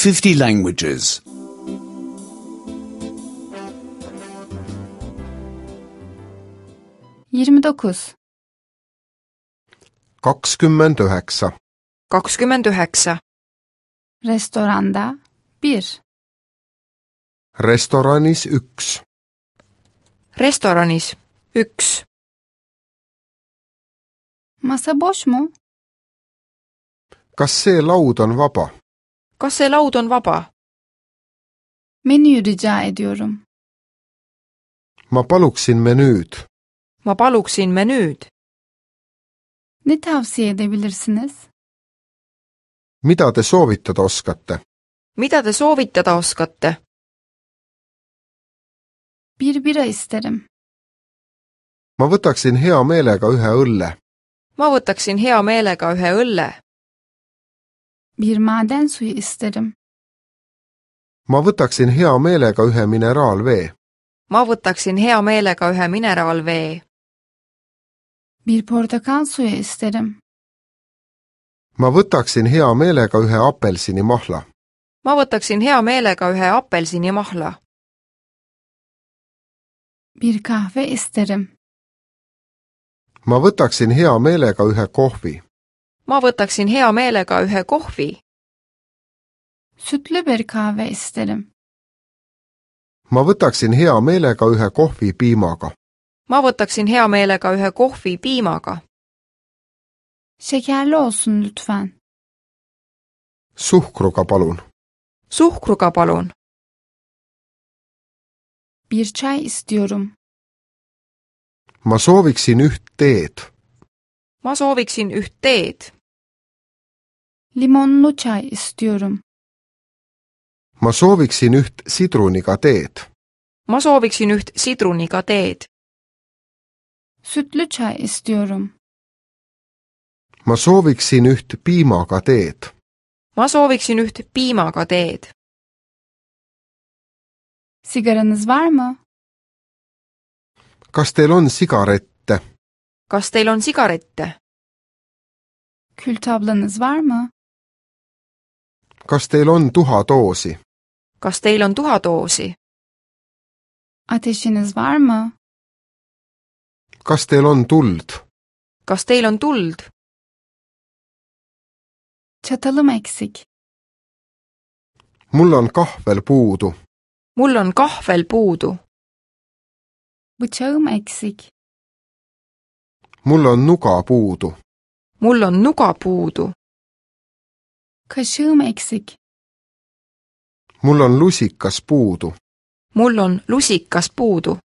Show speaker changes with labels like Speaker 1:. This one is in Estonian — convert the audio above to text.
Speaker 1: 50 languages.
Speaker 2: 29.
Speaker 3: 29.
Speaker 4: 29.
Speaker 2: Restoranda 1.
Speaker 3: Restoranis 1.
Speaker 4: Restoranis 1.
Speaker 2: Masa boş mu?
Speaker 3: Kas see laud on vaba?
Speaker 4: Kas see laud on vaba?
Speaker 2: Menüyü rica ediyorum.
Speaker 3: Ma paluksin menüüd.
Speaker 4: Ma paluksin menüüd.
Speaker 2: Ne tavsiye edebilirsiniz?
Speaker 3: Mida te soovitada oskate?
Speaker 4: Mida te soovitada oskate?
Speaker 2: Bir bira isterim.
Speaker 3: Ma võtaksin hea meelega ühe õlle.
Speaker 4: Ma võtaksin hea meelega ühe õlle.
Speaker 2: Bir maden suyu isterim.
Speaker 3: Ma võtaksin hea meelega ühe mineraalvee.
Speaker 4: Ma võtaksin hea meelega ühe mineraalvee.
Speaker 2: Bir portakal suyu isterim.
Speaker 3: Ma võtaksin hea meelega ühe apelsinimahla.
Speaker 4: Ma võtaksin hea meelega ühe apelsinimahla.
Speaker 2: Bir kahve isterim.
Speaker 3: Ma võtaksin hea meelega ühe kohvi.
Speaker 4: Ma võtaksin hea meelega ühe kohvi.
Speaker 2: Sütlü bir kahve isterim.
Speaker 3: Ma võtaksin hea meelega ühe kohvi piimaga.
Speaker 4: Ma võtaksin hea meelega ühe kohvi piimaga.
Speaker 2: Şekerli olsun lütfen.
Speaker 3: Suhkruga palun.
Speaker 4: Suhkruga palun.
Speaker 2: Bir çay istiyorum.
Speaker 3: Ma sooviksin üht teed.
Speaker 4: Ma sooviksin üht teed.
Speaker 2: Limonlu çay istiyorum.
Speaker 3: Ma sooviksin üht sidruniga teed.
Speaker 4: Ma sooviksin üht sidruniga teed.
Speaker 2: Sütlü çay istiyorum.
Speaker 3: Ma sooviksin üht piimaga teed.
Speaker 4: Ma sooviksin üht piimaga teed.
Speaker 2: Sigaranız var mı?
Speaker 3: Kas teil on sigarette?
Speaker 4: Kas teil on sigarette?
Speaker 2: Kül tablanız var mı?
Speaker 3: Kas teil on tuhadoosi?
Speaker 4: Kas teil on tuhadoosi?
Speaker 2: Ateşiniz var mı?
Speaker 3: Kas teil on tuld?
Speaker 4: Kas teil on tuld?
Speaker 2: Çatalım eksik.
Speaker 3: Mul on kahvel puudu.
Speaker 4: Mul on kahvel puudu.
Speaker 2: Bıçağım eksik.
Speaker 3: Mul on nuga puudu.
Speaker 4: Mul on nuga puudu.
Speaker 2: Kaşığım eksik.
Speaker 3: Mul on lusikas puudu.
Speaker 4: Mul on lusikas puudu.